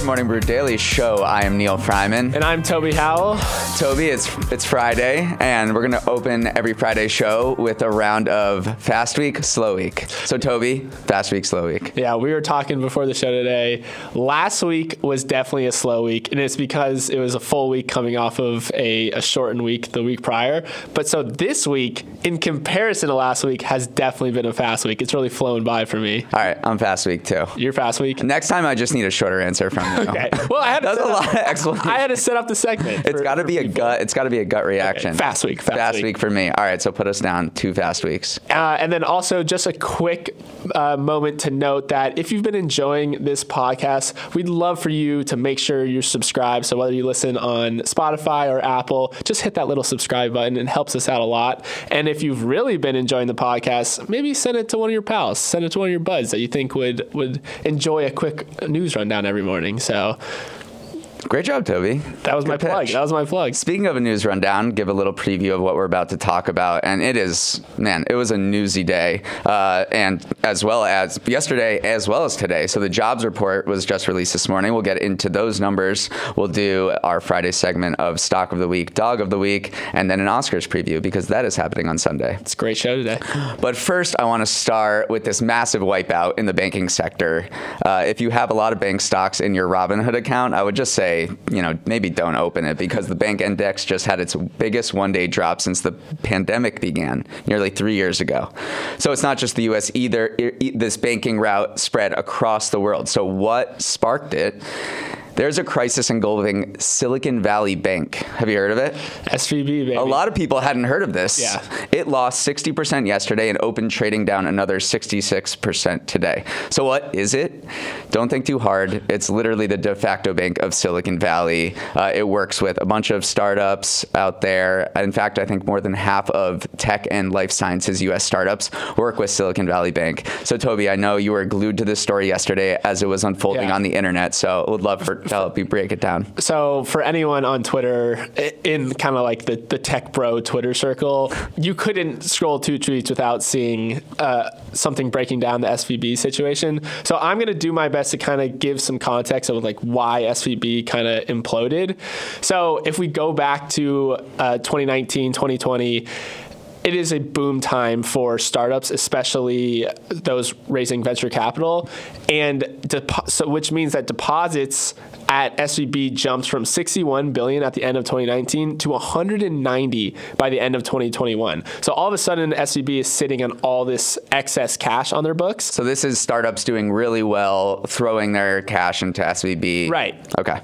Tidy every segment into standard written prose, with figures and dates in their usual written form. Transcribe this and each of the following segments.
Morning Brew Daily Show. I am Neil Fryman. And I'm Toby Howell. Toby, it's Friday, and we're going to open every Friday show with a round of Fast Week, Slow Week. So, Toby, Fast Week, Slow Week. Yeah, we were talking before the show today. Last week was definitely a slow week, and it's because it was a full week coming off of a shortened week the week prior. But so this week, in comparison to last week, has definitely been a fast week. It's really flown by for me. All right, I'm Fast Week, too. You're Fast Week? Next time, I just need a shorter answer from you. Okay. Well, I had to That's a lot of explanation. I had to set up the segment. It's got to be a gut. It's got to be a gut reaction. Okay. Fast week for me. All right, so put us down 2 fast weeks. And then also just a quick moment to note that if you've been enjoying this podcast, we'd love for you to make sure you're subscribed. So whether you listen on Spotify or Apple, just hit that little subscribe button. It helps us out a lot. And if you've really been enjoying the podcast, maybe send it to one of your pals. Send it to one of your buds that you think would enjoy a quick news rundown every morning. So great job, Toby. That was my plug. Speaking of a news rundown, give a little preview of what we're about to talk about. And it was a newsy day. And as well as yesterday, as well as today. So the jobs report was just released this morning. We'll get into those numbers. We'll do our Friday segment of Stock of the Week, Dog of the Week, and then an Oscars preview because that is happening on Sunday. It's a great show today. But first, I want to start with this massive wipeout in the banking sector. If you have a lot of bank stocks in your Robinhood account, I would just say, maybe don't open it because the bank index just had its biggest one-day drop since the pandemic began nearly 3 years ago. So it's not just the U.S. either. This banking rout spread across the world. So what sparked it? There's a crisis engulfing Silicon Valley Bank. Have you heard of it? SVB, baby. A lot of people hadn't heard of this. Yeah. It lost 60% yesterday and opened trading down another 66% today. So what is it? Don't think too hard. It's literally the de facto bank of Silicon Valley. It works with a bunch of startups out there. In fact, I think more than half of tech and life sciences U.S. startups work with Silicon Valley Bank. So, Toby, I know you were glued to this story yesterday as it was unfolding on the internet. So I would love to help you break it down. So for anyone on Twitter, in kind of like the tech bro Twitter circle, you couldn't scroll 2 tweets without seeing something breaking down the SVB situation. So I'm going to do my best to kind of give some context of like why SVB kind of imploded. So if we go back to 2019, 2020, it is a boom time for startups, especially those raising venture capital, and which means that deposits at SVB jumped from $61 billion at the end of 2019 to $190 by the end of 2021. So all of a sudden, SVB is sitting on all this excess cash on their books. So this is startups doing really well, throwing their cash into SVB. Right. Okay.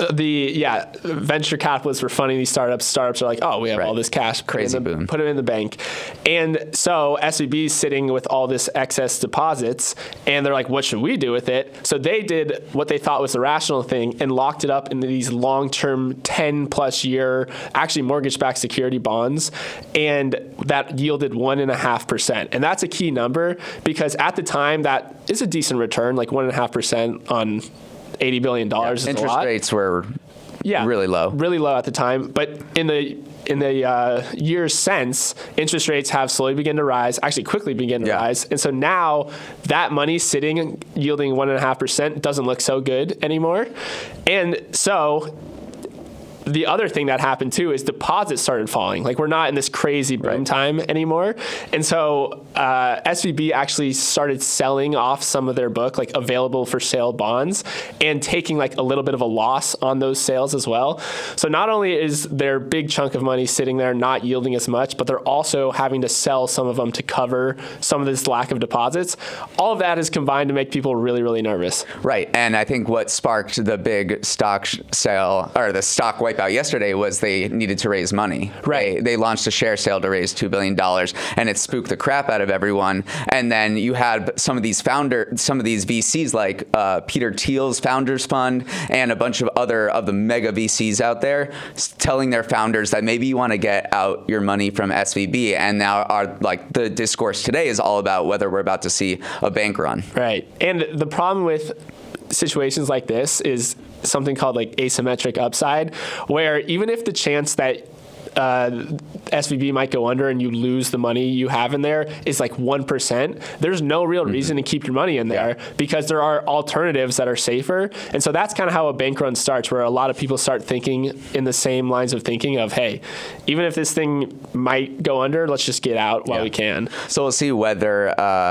Venture capitalists were funding these startups. Startups are like, oh, we have all this cash. Crazy boom. Put it in the bank. And so SVB is sitting with all this excess deposits, and they're like, what should we do with it? So they did what they thought was the rational thing and locked it up into these long-term 10-plus year, actually mortgage-backed security bonds, and that yielded 1.5%. And that's a key number because at the time, that is a decent return, like 1.5% on $80 billion is a lot. Interest rates were really low. Really low at the time. But in the years since, interest rates have slowly begun to rise, actually quickly begin to rise. And so now that money sitting yielding 1.5% doesn't look so good anymore. And so the other thing that happened too is deposits started falling. Like we're not in this crazy boom time anymore. And so SVB actually started selling off some of their book, like available for sale bonds, and taking like a little bit of a loss on those sales as well. So not only is their big chunk of money sitting there not yielding as much, but they're also having to sell some of them to cover some of this lack of deposits. All of that is combined to make people really, really nervous. Right. And I think what sparked the big stock sale or the stock wipe out yesterday was they needed to raise money. Right. They launched a share sale to raise $2 billion, and it spooked the crap out of everyone. And then you had some of these VCs like Peter Thiel's Founders Fund and a bunch of other of the mega VCs out there telling their founders that maybe you want to get out your money from SVB. And now the discourse today is all about whether we're about to see a bank run. Right. And the problem with situations like this is something called like asymmetric upside, where even if the chance that SVB might go under and you lose the money you have in there is like 1%, there's no real reason to keep your money in there because there are alternatives that are safer. And so that's kind of how a bank run starts, where a lot of people start thinking in the same lines of thinking of, hey, even if this thing might go under, let's just get out while we can. So we'll see whether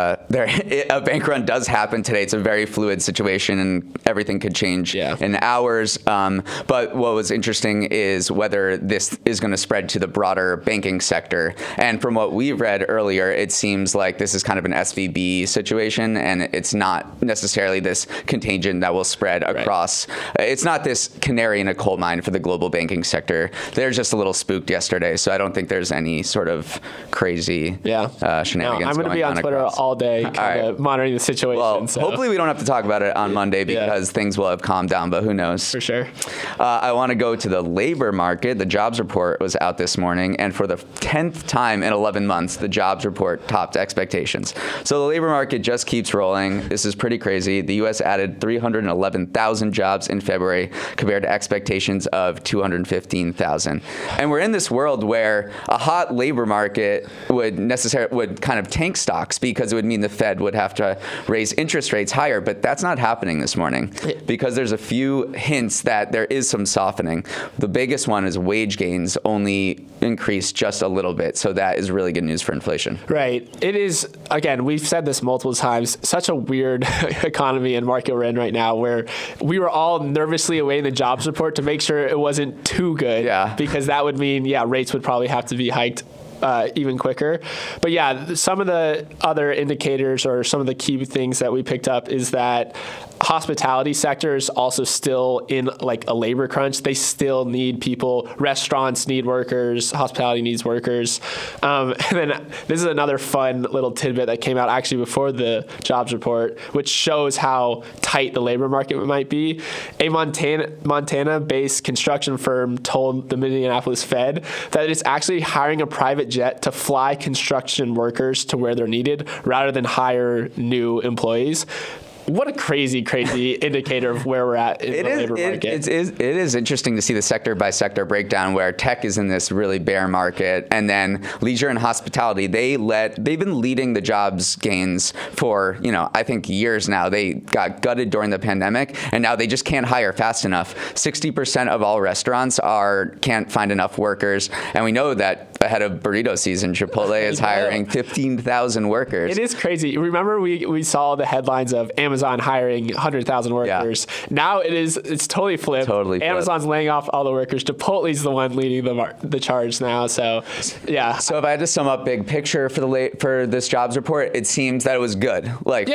a bank run does happen today. It's a very fluid situation and everything could change in hours. But what was interesting is whether this is going to spread to the broader banking sector. And from what we read earlier, it seems like this is kind of an SVB situation, and it's not necessarily this contagion that will spread across. It's not this canary in a coal mine for the global banking sector. They're just a little spooked yesterday, so I don't think there's any sort of crazy shenanigans. No, I'm going to be on Twitter all day monitoring the situation. Well, hopefully we don't have to talk about it on Monday because things will have calmed down, but who knows? For sure. I want to go to the labor market. The jobs report was out this morning, and for the 10th time in 11 months, the jobs report topped expectations. So the labor market just keeps rolling. This is pretty crazy. The U.S. added 311,000 jobs in February compared to expectations of 215,000. And we're in this world where a hot labor market would kind of tank stocks because it would mean the Fed would have to raise interest rates higher. But that's not happening this morning because there's a few hints that there is some softening. The biggest one is wage gains only increased just a little bit. So that is really good news for inflation. Right. It is, again, we've said this multiple times, such a weird economy and market we're in right now where we were all nervously awaiting the jobs report to make sure it wasn't too good because that would mean, rates would probably have to be hiked even quicker. But some of the other indicators or some of the key things that we picked up is that hospitality sector is also still in like a labor crunch. They still need people. Restaurants need workers. Hospitality needs workers. And then this is another fun little tidbit that came out actually before the jobs report, which shows how tight the labor market might be. A Montana-based construction firm told the Minneapolis Fed that it's actually hiring a private jet to fly construction workers to where they're needed rather than hire new employees. What a crazy indicator of where we're at in the labor market. It is interesting to see the sector by sector breakdown where tech is in this really bear market, and then leisure and hospitality, they've been leading the jobs gains for, I think years now. They got gutted during the pandemic, and now they just can't hire fast enough. 60% of all restaurants can't find enough workers, and we know that ahead of burrito season, Chipotle is hiring 15,000 workers. It is crazy. Remember we saw the headlines of Amazon hiring 100,000 workers. Now it's totally flipped. Amazon's laying off all the workers. Chipotle's the one leading the charge now. So, So if I had to sum up big picture for this jobs report, it seems that it was good.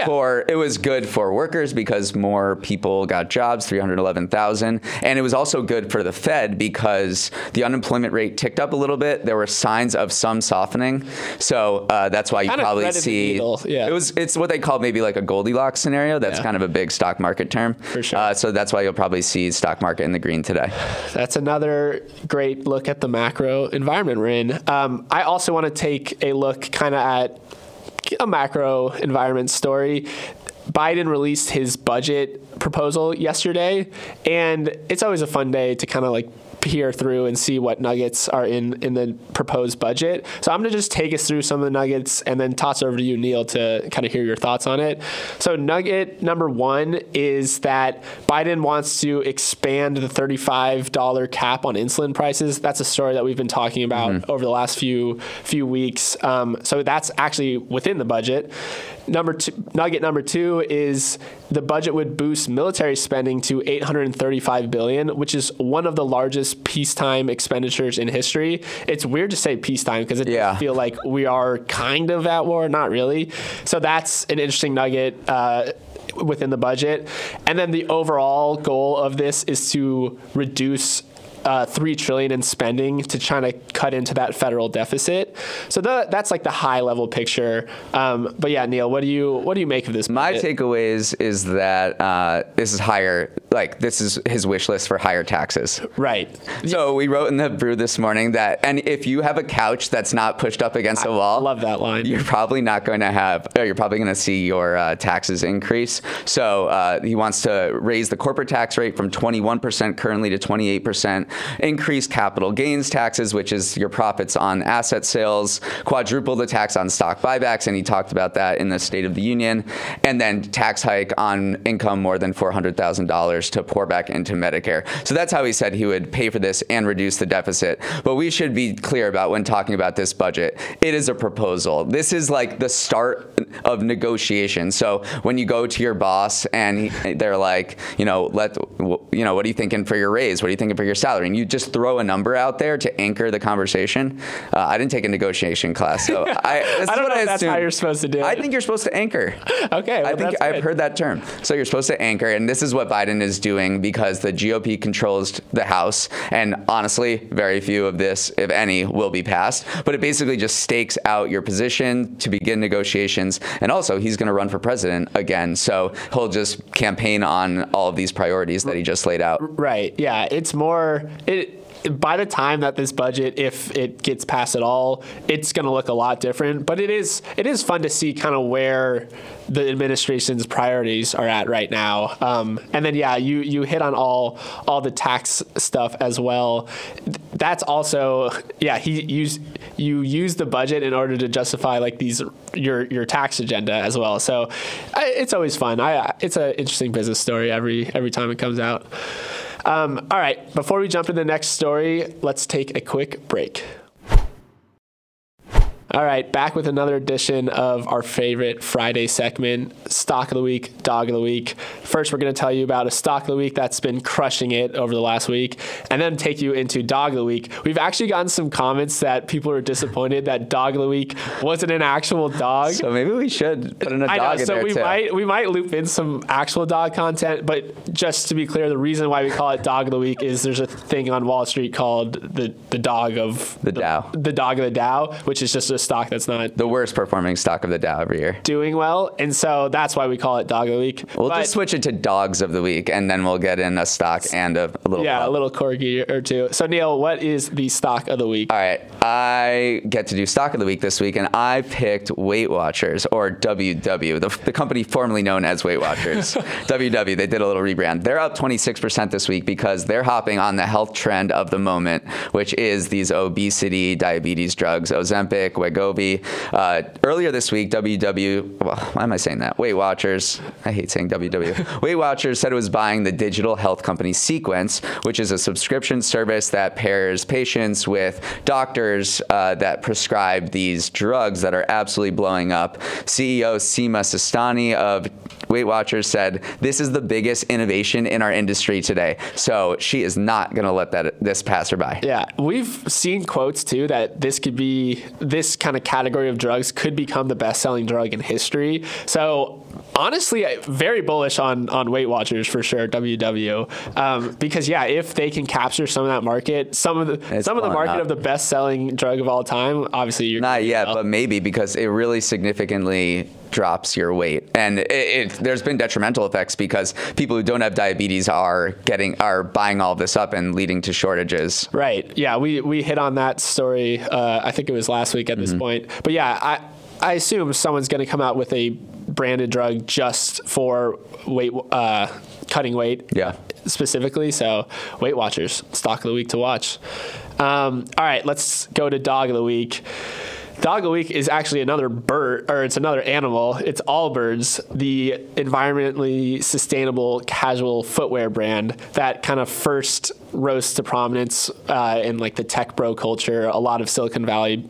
It was good for workers because more people got jobs, 311,000, and it was also good for the Fed because the unemployment rate ticked up a little bit. There were signs of some softening. So that's why you probably see it's what they call maybe like a Goldilocks scenario. That's kind of a big stock market term. For sure. So that's why you'll probably see stock market in the green today. That's another great look at the macro environment we're in. I also want to take a look kind of at a macro environment story. Biden released his budget proposal yesterday, and it's always a fun day to kind of peer through and see what nuggets are in the proposed budget. So I'm going to just take us through some of the nuggets and then toss over to you, Neil, to kind of hear your thoughts on it. So nugget number one is that Biden wants to expand the $35 cap on insulin prices. That's a story that we've been talking about over the last few weeks. So that's actually within the budget. Nugget number two is the budget would boost military spending to $835 billion, which is one of the largest peacetime expenditures in history. It's weird to say peacetime because it does feel like we are kind of at war, not really. So that's an interesting nugget within the budget. And then the overall goal of this is to reduce $3 trillion in spending to try to cut into that federal deficit. So that's like the high level picture. But yeah, Neil, what do you make of this? My takeaways is that this is higher. This is his wish list for higher taxes. Right. So we wrote in the Brew this morning that, and if you have a couch that's not pushed up against a wall, I love that line. You're probably not going to have. You're probably going to see your taxes increase. So he wants to raise the corporate tax rate from 21% currently to 28%. Increase capital gains taxes, which is raise your profits on asset sales, quadruple the tax on stock buybacks, and he talked about that in the State of the Union, and then tax hike on income more than $400,000 to pour back into Medicare. So that's how he said he would pay for this and reduce the deficit. But we should be clear about when talking about this budget, it is a proposal. This is like the start of negotiation. So when you go to your boss and they're like, what are you thinking for your raise? What are you thinking for your salary? And you just throw a number out there to anchor the conversation. I didn't take a negotiation class, so I don't know if that's how you're supposed to do it. I think you're supposed to anchor. Okay, well, I think I've heard that term. So you're supposed to anchor, and this is what Biden is doing because the GOP controls the House, and honestly, very few of this, if any, will be passed. But it basically just stakes out your position to begin negotiations, and also he's going to run for president again, so he'll just campaign on all of these priorities that he just laid out. Right. Yeah. It's more. By the time that this budget, if it gets passed at all, it's going to look a lot different. But it is fun to see kind of where the administration's priorities are at right now. And then, yeah, you hit on all the tax stuff as well. That's also, yeah, you use the budget in order to justify like your tax agenda as well. So it's always fun. It's an interesting business story every time it comes out. All right, before we jump to the next story, let's take a quick break. All right, back with another edition of our favorite Friday segment, Stock of the Week, Dog of the Week. First, we're going to tell you about a Stock of the Week that's been crushing it over the last week, and then take you into Dog of the Week. We've actually gotten some comments that people are disappointed that Dog of the Week wasn't an actual dog. So maybe we should put in a dog in there, too. We might loop in some actual dog content, but just to be clear, the reason why we call it Dog of the Week is there's a thing on Wall Street called the dog of the Dow. The dog of the Dow, which is just a stock that's not the worst performing stock of the Dow every year, doing well, and so that's why we call it Dog of the Week. We'll just switch it to Dogs of the Week, and then we'll get in a stock and a little a little corgi or two. So Neil, what is the Stock of the Week? All right, I get to do Stock of the Week this week, and I picked Weight Watchers, or WW, the company formerly known as Weight Watchers. WW, they did a little rebrand. They're up 26% this week because they're hopping on the health trend of the moment, which is these obesity, diabetes drugs, Ozempic, Wegovy. Earlier this week, why am I saying that? Weight Watchers, I hate saying WW. Weight Watchers said it was buying the digital health company Sequence, which is a subscription service that pairs patients with doctors that prescribe these drugs that are absolutely blowing up. CEO Seema Sistani of Weight Watchers said, "This is the biggest innovation in our industry today." So she is not going to let this pass her by. Yeah, we've seen quotes too that this kind of category of drugs could become the best-selling drug in history. So honestly, very bullish on Weight Watchers for sure, WW, because if they can capture some of that market, some of the market of the best-selling drug of all time, obviously you're not yet, but maybe, because it really significantly drops your weight, and there's been detrimental effects because people who don't have diabetes are buying all this up and leading to shortages. Right. Yeah, we hit on that story. I think it was last week at this point. But yeah, I assume someone's going to come out with a branded drug just for weight cutting weight. Yeah. Specifically. So Weight Watchers, Stock of the Week to watch. All right, let's go to Dog of the Week. Dog of the Week is actually another bird, or it's another animal. It's Allbirds, the environmentally sustainable casual footwear brand that kind of first rose to prominence in like the tech bro culture. A lot of Silicon Valley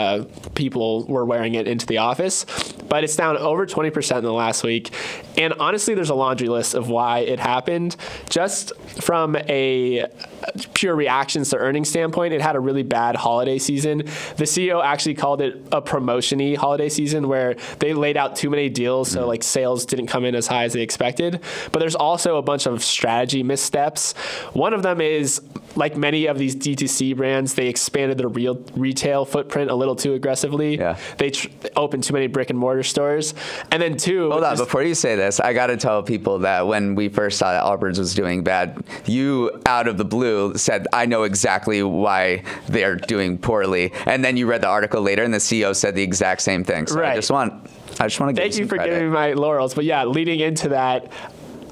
people were wearing it into the office, but it's down over 20% in the last week. And honestly, there's a laundry list of why it happened. Just from a pure reactions to earnings standpoint, it had a really bad holiday season. The CEO actually called it a promotion-y holiday season where they laid out too many deals, so like sales didn't come in as high as they expected. But there's also a bunch of strategy missteps. One of them is, like many of these D2C brands, they expanded their retail footprint a little too aggressively. Yeah. They opened too many brick and mortar stores. And then two... Hold on, before you say this, I got to tell people that when we first saw that Allbirds was doing bad, you, out of the blue, said, I know exactly why they're doing poorly. And then you read the article later, and the CEO said the exact same thing. So right. I just want to give Thank you for credit. giving me my laurels. But yeah, leading into that,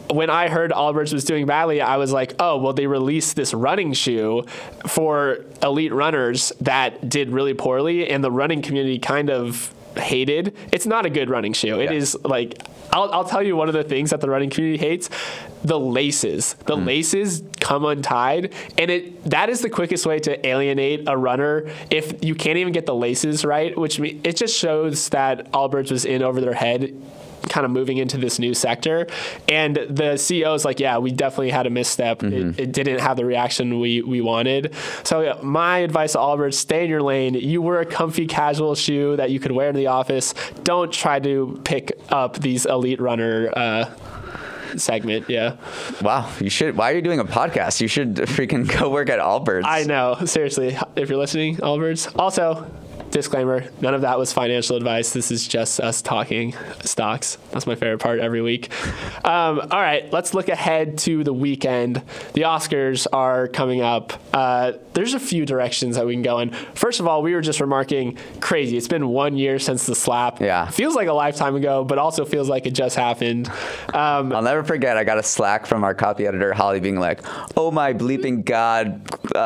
when I heard Allbirds was doing badly, I was like, oh, well, they released this running shoe for elite runners that did really poorly, and the running community kind of hated. It's not a good running shoe. It is like, I'll tell you one of the things that the running community hates: the laces. The laces come untied, and that is the quickest way to alienate a runner if you can't even get the laces right, which it just shows that Allbirds was in over their head, kind of moving into this new sector. And the CEO is like, yeah, we definitely had a misstep. It didn't have the reaction we wanted. So yeah, my advice to Allbirds: stay in your lane. You wear a comfy casual shoe that you could wear in the office. Don't try to pick up these elite runner segment. Yeah. Wow. You should. Why are you doing a podcast? You should freaking go work at Allbirds. I know. Seriously. If you're listening, Allbirds. Also, disclaimer, none of that was financial advice. This is just us talking stocks. That's my favorite part every week. All right, let's look ahead to the weekend. The Oscars are coming up. There's a few directions that we can go in. First of all, we were just remarking, crazy. It's been 1 year since the slap. Yeah. Feels like a lifetime ago, but also feels like it just happened. I'll never forget, I got a Slack from our copy editor, Holly, being like, oh my bleeping God,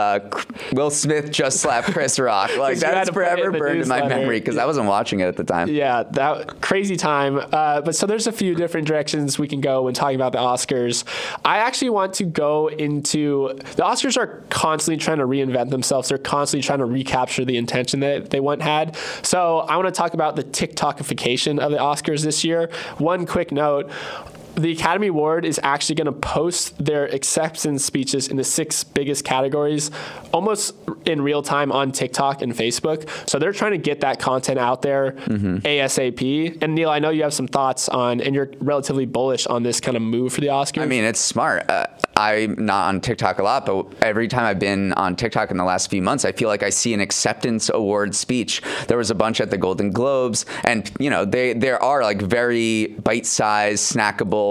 Will Smith just slapped Chris Rock. Like, that's forever burned in my memory because I wasn't watching it at the time. Yeah, that crazy time. But so there's a few different directions we can go when talking about the Oscars. I actually want to go into the Oscars are constantly trying to reinvent themselves. They're constantly trying to recapture the intention that they once had. So I want to talk about the TikTokification of the Oscars this year. One quick note. The Academy Award is actually going to post their acceptance speeches in the 6 biggest categories almost in real time on TikTok and Facebook. So they're trying to get that content out there ASAP. And Neil, I know you have some thoughts on, and you're relatively bullish on this kind of move for the Oscars. I mean, it's smart. I'm not on TikTok a lot, but every time I've been on TikTok in the last few months, I feel like I see an acceptance award speech. There was a bunch at the Golden Globes, and there are like very bite-sized, snackable,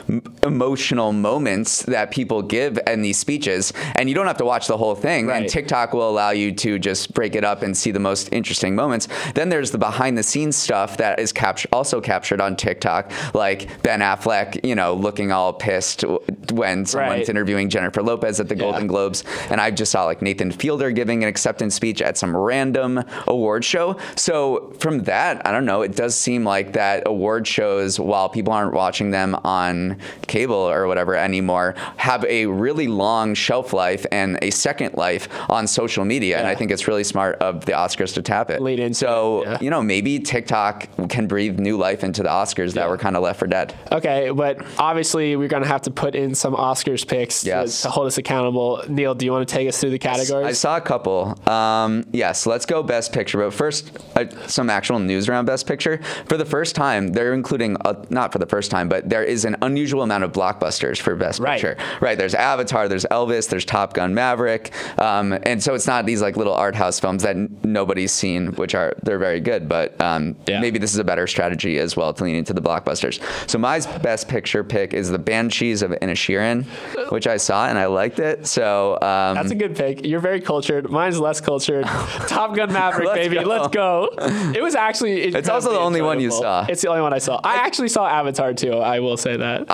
emotional moments that people give in these speeches, and you don't have to watch the whole thing. Right. And TikTok will allow you to just break it up and see the most interesting moments. Then there's the behind-the-scenes stuff that is also captured on TikTok, like Ben Affleck, looking all pissed when someone's interviewing Jennifer Lopez at the Golden Globes, and I just saw like Nathan Fielder giving an acceptance speech at some random award show. So from that, I don't know, it does seem like that award shows, while people aren't watching them on cable or whatever anymore, have a really long shelf life and a second life on social media. And I think it's really smart of the Oscars to tap it. Lead into so, maybe TikTok can breathe new life into the Oscars that were kind of left for dead. Okay, but obviously we're going to have to put in some Oscars picks to hold us accountable. Neil, do you want to take us through the categories? I saw a couple. Yes, let's go Best Picture. But first, some actual news around Best Picture. For the first time, they're including, not for the first time, but there is an unusual amount of blockbusters for Best Picture. Right. There's Avatar, there's Elvis, there's Top Gun Maverick. And so it's not these like little art house films that nobody's seen, they're very good. But maybe this is a better strategy as well to lean into the blockbusters. So my Best Picture pick is The Banshees of Inisherin, which I saw and I liked it. So that's a good pick. You're very cultured. Mine's less cultured. Top Gun Maverick, baby. Let's go. It was actually... It's also the only one you saw. It's the only one I saw. I actually saw Avatar too. I will say that.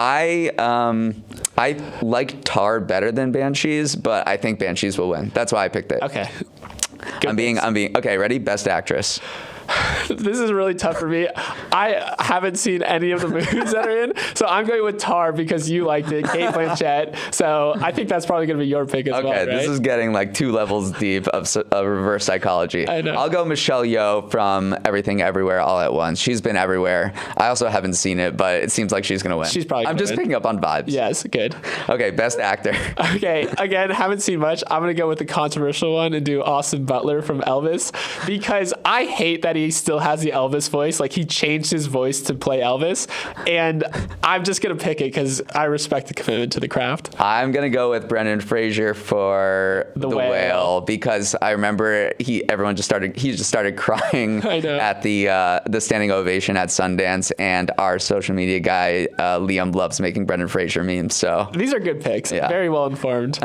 I like Tar better than Banshees, but I think Banshees will win. That's why I picked it. Okay. I'm being okay. Ready? Best Actress. This is really tough for me. I haven't seen any of the movies that are in, so I'm going with Tar because you liked it, Cate Blanchett. So I think that's probably going to be your pick as well, right? Okay, this is getting like 2 levels deep of reverse psychology. I know. I'll go Michelle Yeoh from Everything Everywhere All at Once. She's been everywhere. I also haven't seen it, but it seems like she's going to win. She's probably I'm just picking up on vibes. Yes, good. Okay, Best Actor. Okay, again, haven't seen much. I'm going to go with the controversial one and do Austin Butler from Elvis because I hate that he still has the Elvis voice. Like, he changed his voice to play Elvis, and I'm just going to pick it because I respect the commitment to the craft. I'm going to go with Brendan Fraser for The Whale because I remember he just started crying at the standing ovation at Sundance, and our social media guy, Liam, loves making Brendan Fraser memes. So these are good picks. Yeah. Very well informed.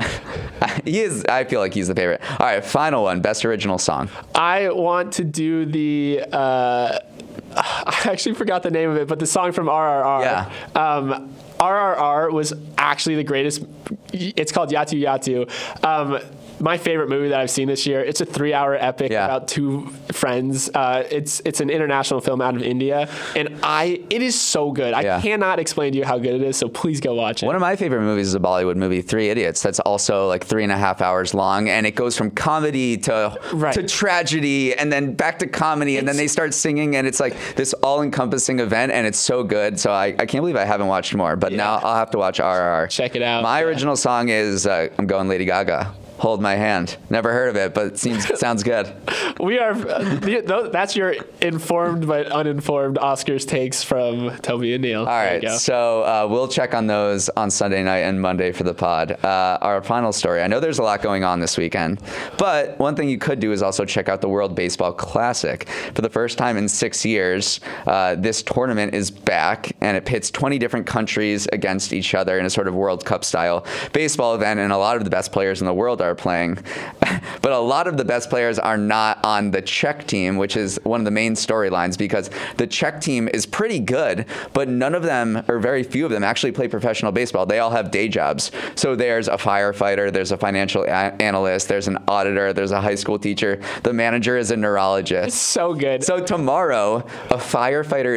I feel like he's the favorite. All right, final one, Best Original Song. I want to do the I actually forgot the name of it, but the song from RRR. Yeah. RRR was actually the greatest. It's called Yatu Yatu. My favorite movie that I've seen this year. It's a 3-hour epic about two friends. It's an international film out of India, and it is so good. I cannot explain to you how good it is. So please go watch it. One of my favorite movies is a Bollywood movie, Three Idiots. That's also like 3.5 hours long, and it goes from comedy to tragedy, and then back to comedy, and then they start singing, and it's like this all-encompassing event, and it's so good. So I can't believe I haven't watched more, but now I'll have to watch RRR. Check it out. My original song is I'm going Lady Gaga. Hold My Hand. Never heard of it, but it sounds good. We are. That's your informed but uninformed Oscars takes from Toby and Neil. All right, so we'll check on those on Sunday night and Monday for the pod. Our final story. I know there's a lot going on this weekend, but one thing you could do is also check out the World Baseball Classic. For the first time in 6 years, this tournament is back, and it pits 20 different countries against each other in a sort of World Cup style baseball event, and a lot of the best players in the world are playing. But a lot of the best players are not on the Czech team, which is one of the main storylines, because the Czech team is pretty good, but none of them, or very few of them, actually play professional baseball. They all have day jobs. So there's a firefighter, there's a financial analyst, there's an auditor, there's a high school teacher. The manager is a neurologist. It's so good. So tomorrow, a firefighter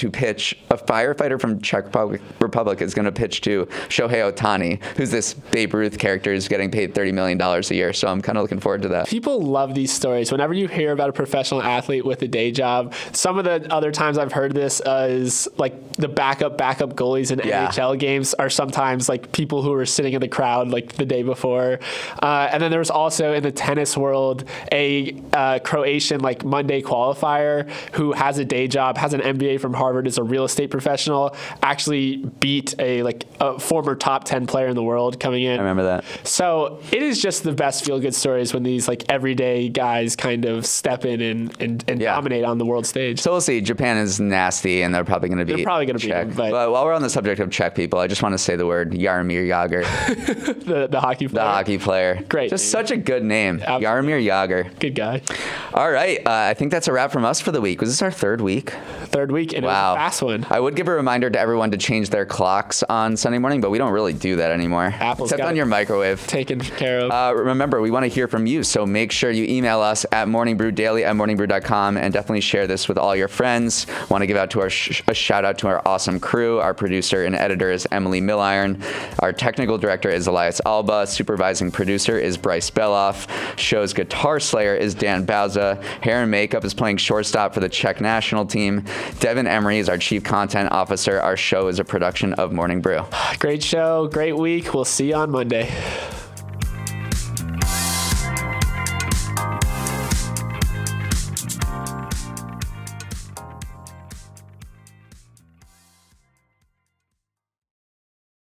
from Czech Republic is going to pitch to Shohei Ohtani, who's this Babe Ruth character who's getting paid $30 million a year. So I'm kind of looking forward to that. People love these stories. Whenever you hear about a professional athlete with a day job, some of the other times I've heard this is like the backup goalies in NHL games are sometimes like people who were sitting in the crowd like the day before. And then there was also in the tennis world a Croatian like Monday qualifier who has a day job, has an MBA from Harvard, is a real estate professional, actually beat a former top 10 player in the world coming in. I remember that. So it is just the best feel-good stories when these like everyday guys kind of step in and dominate on the world stage. So we'll see. Japan is nasty, and they're probably going to be Czech. But while we're on the subject of Czech people, I just want to say the word Jaromír Jágr. the hockey player. The hockey player. Great. Just such a good name. Absolutely. Jaromír Jágr. Good guy. All right. I think that's a wrap from us for the week. Was this our third week? Third week, and it was a fast one. I would give a reminder to everyone to change their clocks on Sunday morning, but we don't really do that anymore. Except on your microwave. Taken care of. Remember, we want to hear from you, so make sure you email us at morningbrewdaily@morningbrew.com, and definitely share this with all your friends. Want to give out to a shout out to our awesome crew. Our producer and editor is Emily Milliron. Our technical director is Elias Alba. Supervising producer is Bryce Beloff. Show's guitar slayer is Dan Bauza. Hair and makeup is playing shortstop for the Czech national team. Devin Emery is our chief content officer. Our show is a production of Morning Brew. Great show, great week. We'll see you on Monday.